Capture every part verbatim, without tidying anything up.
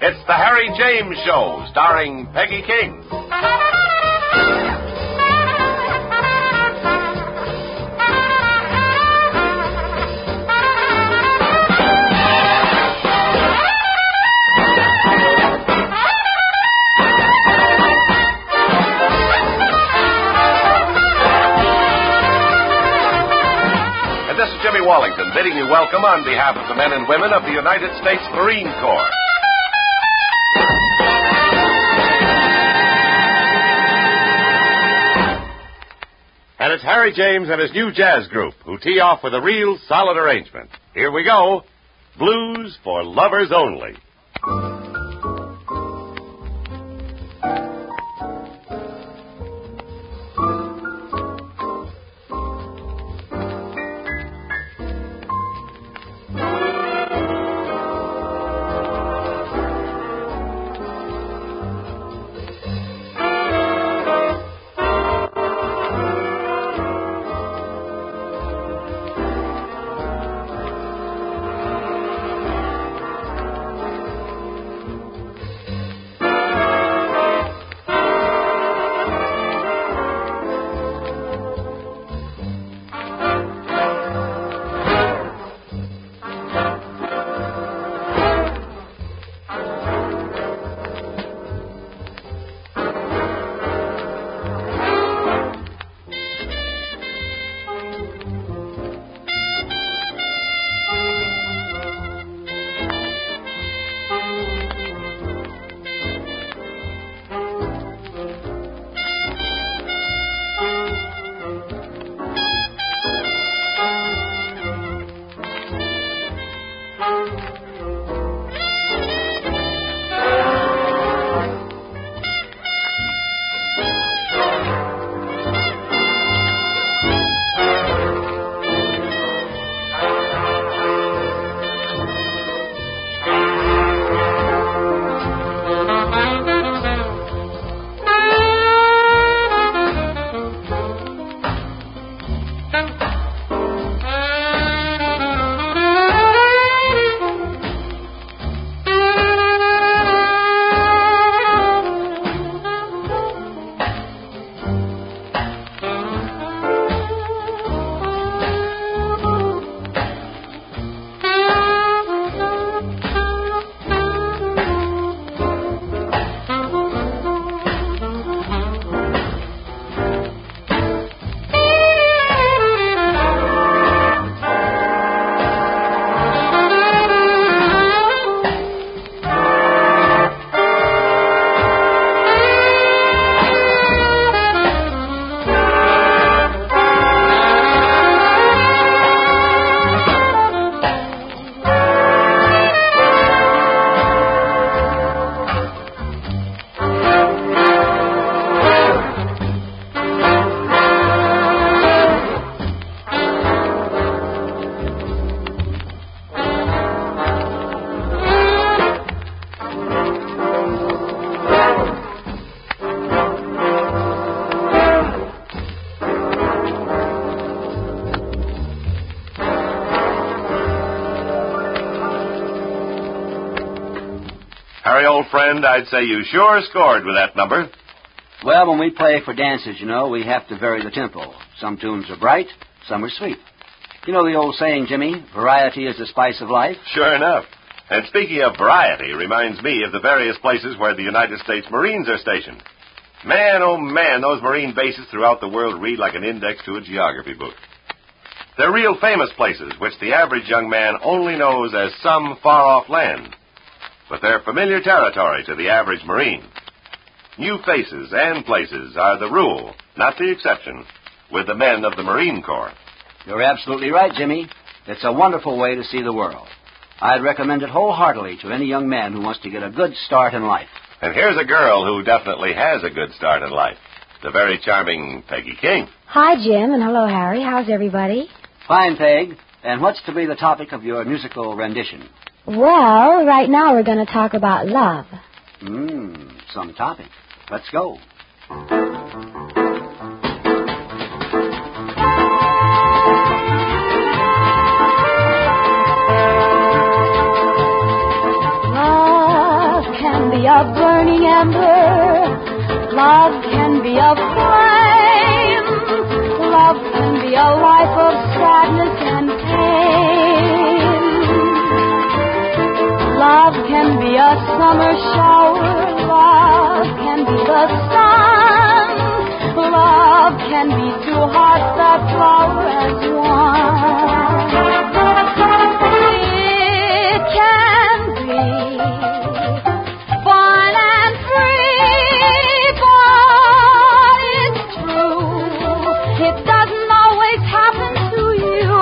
It's the Harry James Show, starring Peggy King. And this is Jimmy Wallington bidding you welcome on behalf of the men and women of the United States Marine Corps. And it's Harry James and his new jazz group who tee off with a real solid arrangement. Here we go. Blues for Lovers Only. Harry, old friend, I'd say you sure scored with that number. Well, when we play for dances, you know, we have to vary the tempo. Some tunes are bright, some are sweet. You know the old saying, Jimmy, variety is the spice of life? Sure enough. And speaking of variety, reminds me of the various places where the United States Marines are stationed. Man, oh man, those Marine bases throughout the world read like an index to a geography book. They're real famous places, which the average young man only knows as some far-off land. But they're familiar territory to the average Marine. New faces and places are the rule, not the exception, with the men of the Marine Corps. You're absolutely right, Jimmy. It's a wonderful way to see the world. I'd recommend it wholeheartedly to any young man who wants to get a good start in life. And here's a girl who definitely has a good start in life, the very charming Peggy King. Hi, Jim, and hello, Harry. How's everybody? Fine, Peg. And what's to be the topic of your musical rendition? Well, right now we're going to talk about love. Mmm, some topic. Let's go. Love be a burning ember. Love can be a flame. Love can be a life of sadness and pain. Love can be a summer shower. Love can be the sun. Love can be two hearts that flower as one. It can be fun and free, but it's true. It doesn't always happen to you.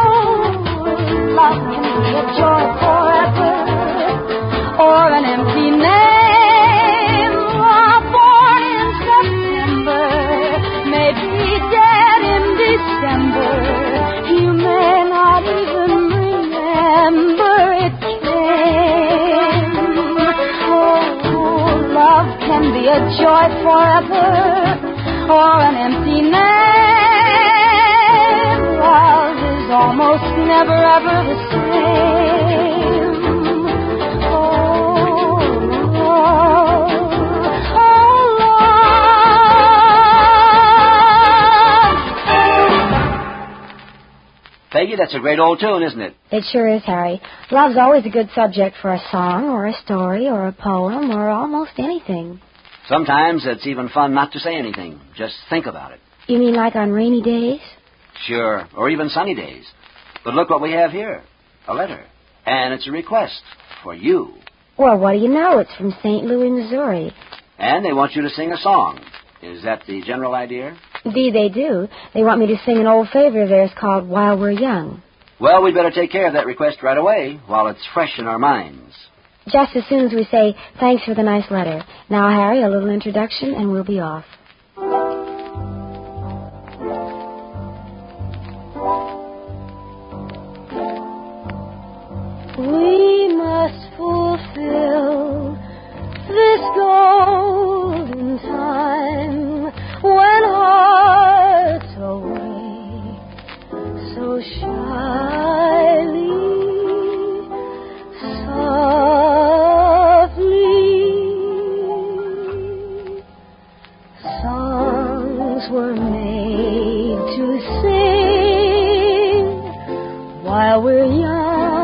Love can be a joy forever, or an empty name. Love born in September may be dead in December. You may not even remember it came. Oh, love can be a joy forever, or an empty name. Love is almost never ever the same. Oh, oh, oh, love. Peggy, that's a great old tune, isn't it? It sure is, Harry. Love's always a good subject for a song or a story or a poem or almost anything. Sometimes it's even fun not to say anything. Just think about it. You mean like on rainy days? Sure, or even sunny days. But look what we have here. A letter. And it's a request for you. Well, what do you know? It's from Saint Louis, Missouri. And they want you to sing a song. Is that the general idea? Indeed, they do. They want me to sing an old favorite of theirs called While We're Young. Well, we'd better take care of that request right away while it's fresh in our minds. Just as soon as we say, thanks for the nice letter. Now, Harry, a little introduction, and we'll be off. We must fulfill this golden time when hearts awake so shyly, softly. Songs were made to sing while we're young.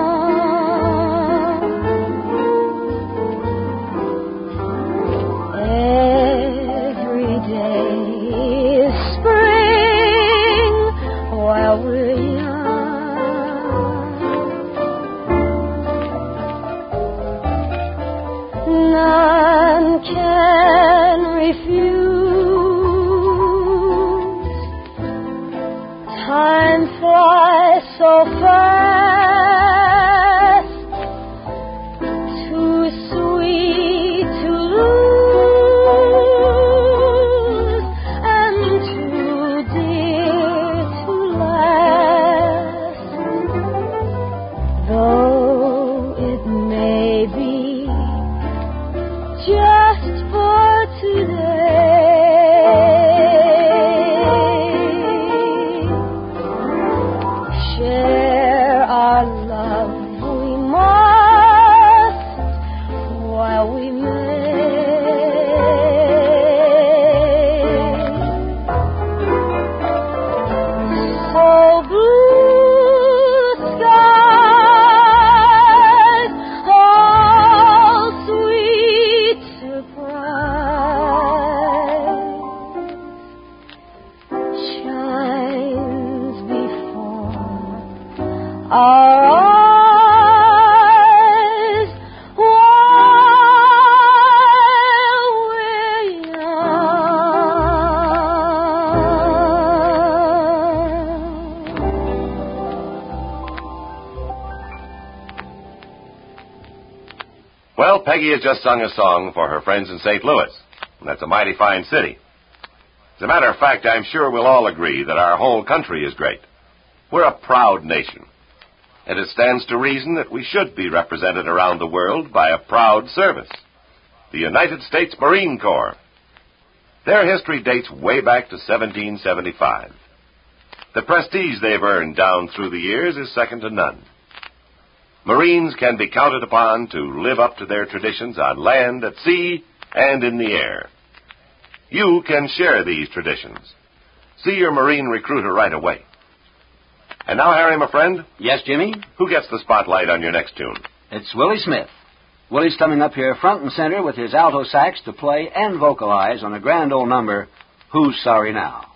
Well, Peggy has just sung a song for her friends in Saint Louis, and that's a mighty fine city. As a matter of fact, I'm sure we'll all agree that our whole country is great. We're a proud nation, and it stands to reason that we should be represented around the world by a proud service, the United States Marine Corps. Their history dates way back to seventeen seventy-five. The prestige they've earned down through the years is second to none. Marines can be counted upon to live up to their traditions on land, at sea, and in the air. You can share these traditions. See your Marine recruiter right away. And now, Harry, my friend. Yes, Jimmy? Who gets the spotlight on your next tune? It's Willie Smith. Willie's coming up here front and center with his alto sax to play and vocalize on a grand old number, Who's Sorry Now?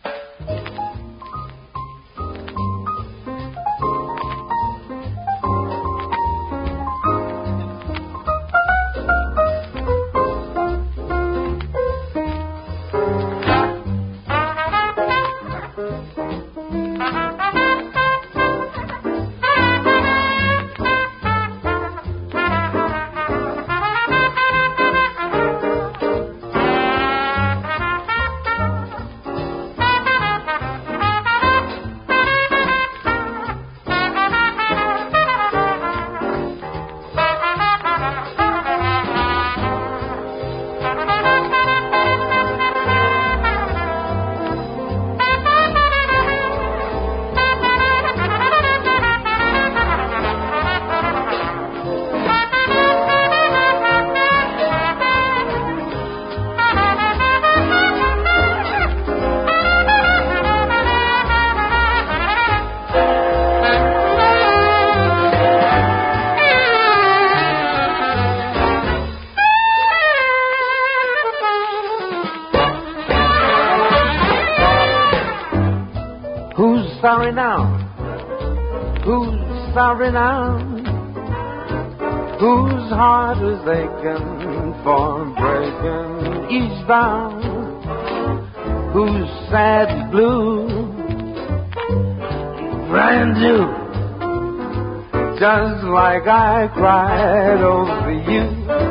Sorry now? Who's sorry now? Whose heart is aching for breaking each vow? Who's sad and blue? Brand new, just like I cried over you.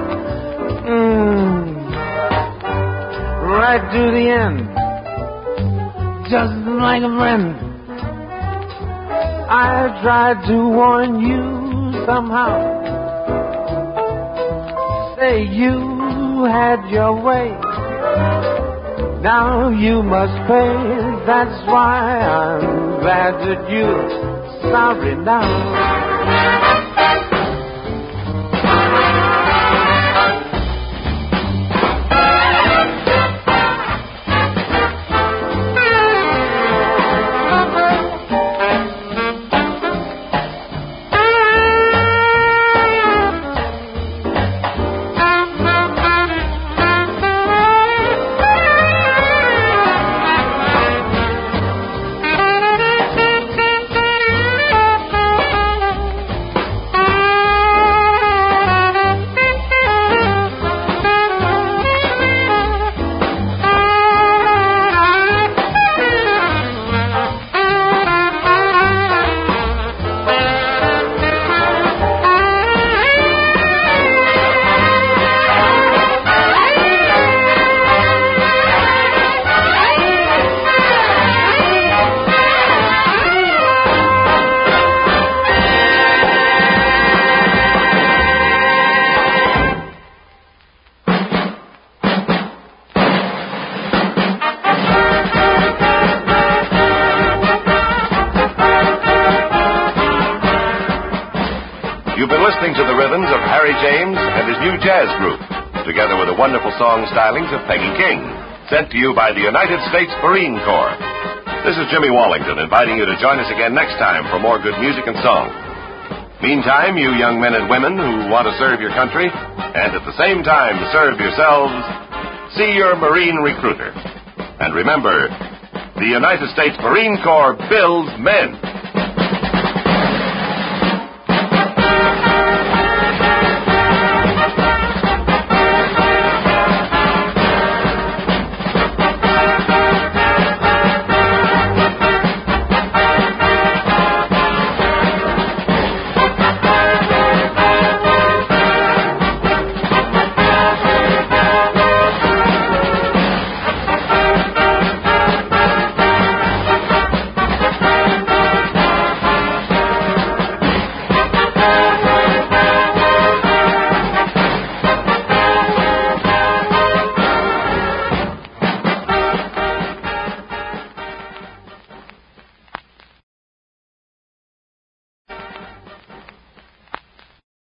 Mm. Right to the end, just like a friend. I tried to warn you somehow. Say you had your way. Now you must pay. That's why I'm glad that you're sorry now. You've been listening to the rhythms of Harry James and his new jazz group, together with the wonderful song stylings of Peggy King, sent to you by the United States Marine Corps. This is Jimmy Wallington, inviting you to join us again next time for more good music and song. Meantime, you young men and women who want to serve your country, and at the same time serve yourselves, see your Marine recruiter. And remember, the United States Marine Corps builds men.